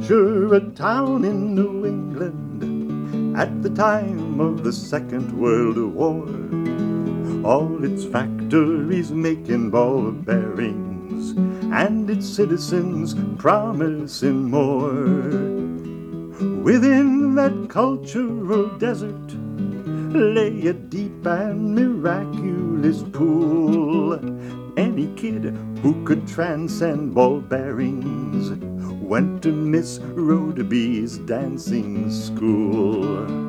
Picture a town in New England at the time of the Second World War. All its factories making ball bearings, and its citizens promising more. Within that cultural desert lay a deep and miraculous pool. Any kid who could transcend ball bearings went to Miss Rhodaby's dancing school.